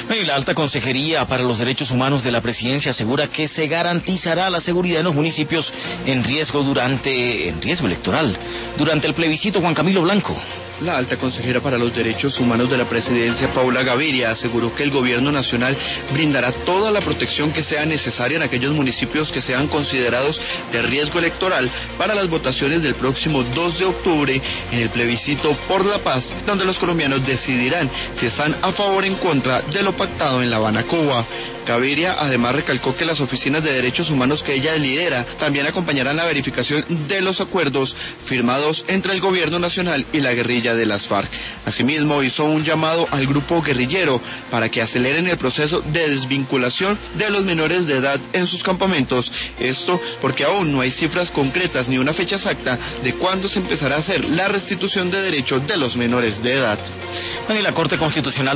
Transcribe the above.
Y la Alta Consejería para los Derechos Humanos de la Presidencia asegura que se garantizará la seguridad en los municipios en riesgo electoral durante el plebiscito. Juan Camilo Blanco. La alta consejera para los derechos humanos de la presidencia, Paula Gaviria, aseguró que el gobierno nacional brindará toda la protección que sea necesaria en aquellos municipios que sean considerados de riesgo electoral para las votaciones del próximo 2 de octubre en el plebiscito por la paz, donde los colombianos decidirán si están a favor o en contra de lo pactado en La Habana, Cuba. Gaviria además recalcó que las oficinas de derechos humanos que ella lidera también acompañarán la verificación de los acuerdos firmados entre el gobierno nacional y la guerrilla de las FARC. Asimismo, hizo un llamado al grupo guerrillero para que aceleren el proceso de desvinculación de los menores de edad en sus campamentos. Esto porque aún no hay cifras concretas ni una fecha exacta de cuándo se empezará a hacer la restitución de derechos de los menores de edad. Y la Corte Constitucional